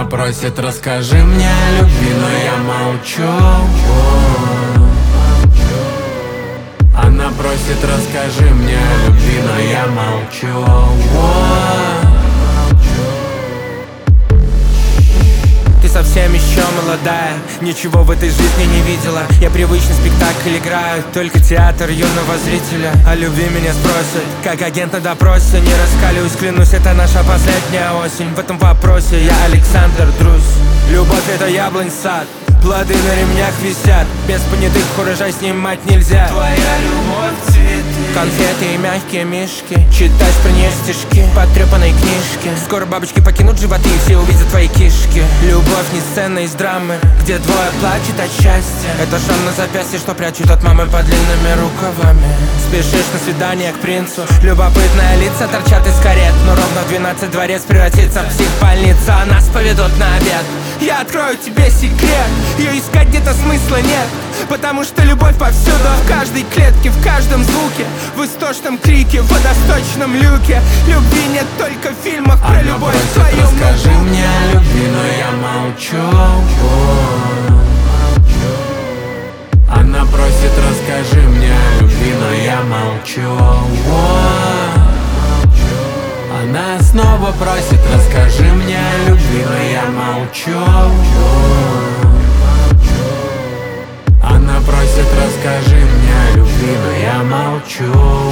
просит, расскажи мне о любви, но я молчу. Она просит, расскажи мне о любви, но я молчу. Ты совсем еще молодая, ничего в этой жизни не видела. Я привычный спектакль играю, только театр юного зрителя. О любви меня спросят, как агент на допросе. Не раскалюсь, клянусь, это наша последняя осень. В этом вопросе я Александр Друзь. Любовь — это яблонь сад, плоды на ремнях висят. Без понятых урожай снимать нельзя. Твоя любовь — цветы, конфеты и мягкие мишки, читать про нее стишки в потрепанной книжке. Скоро бабочки покинут животы, и все увидят твои кишки. Любовь не сцена из драмы, где двое плачут от счастья. Это шрам на запястье, что прячут от мамы под длинными рукавами. Спешишь на свидание к принцу, любопытные лица торчат из карет. Но ровно в 12 дворец превратится в психбольницу, а нас поведут на обед. Я открою тебе секрет, ее искать где-то смысла нет, потому что любовь повсюду, в каждой клетке, в каждом звуке, в истошном крике, в водосточном люке. Любви нет только в фильмах про любовь в твоем ноутбуке. Расскажи мне о любви, но я молчу. Она просит, расскажи мне о любви, но я молчу. Она снова просит, расскажи мне о любви, но я молчу. Она просит, расскажи мне о любви, но я молчу.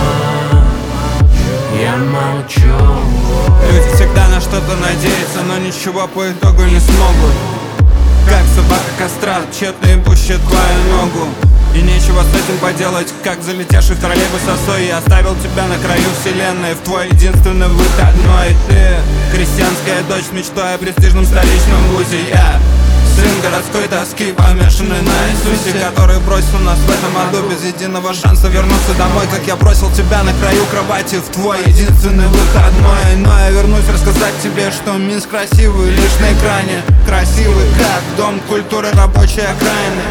Я молчу. Люди всегда на что-то надеются, но ничего по итогу не смогут. Как собака кастрат, тщетно ебущая твою ногу. И нечего с этим поделать, как залетевший в троллейбус осой. Я оставил тебя на краю вселенной, в твой единственный выходной. Ты крестьянская дочь с мечтой о престижном столичном вузе. Я сын городской тоски, помешанный на Иисусе, который бросил нас в этом аду без единого шанса вернуться домой. Как я бросил тебя на краю кровати в твой единственный выходной. Но я вернусь рассказать тебе, что Минск красивый лишь на экране. Красивый как дом культуры рабочей окраины.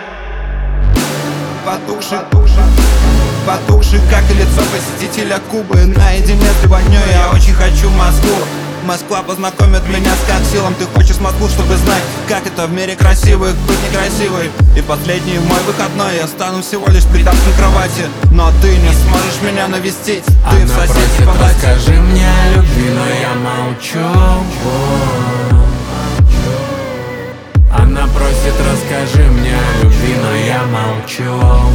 Потухший, как и лицо посетителя Кубы. Наедине с тревогней я очень хочу Москву. Москва познакомит меня с как силом. Ты хочешь Москву, чтобы знать, как это в мире красивых быть некрасивой. И последний мой выходной я стану всего лишь придавком к кровати. Но ты не сможешь меня навестить, ты в соседней палате. Расскажи мне о любви, но я молчу. Она просит, расскажи мне о любви, но я молчу.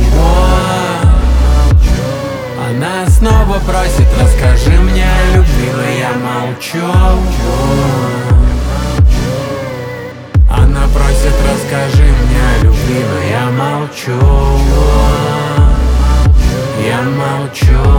Она снова просит, расскажи мне о любви, но я молчу. Она просит, расскажи мне о любви, но я молчу. Я молчу.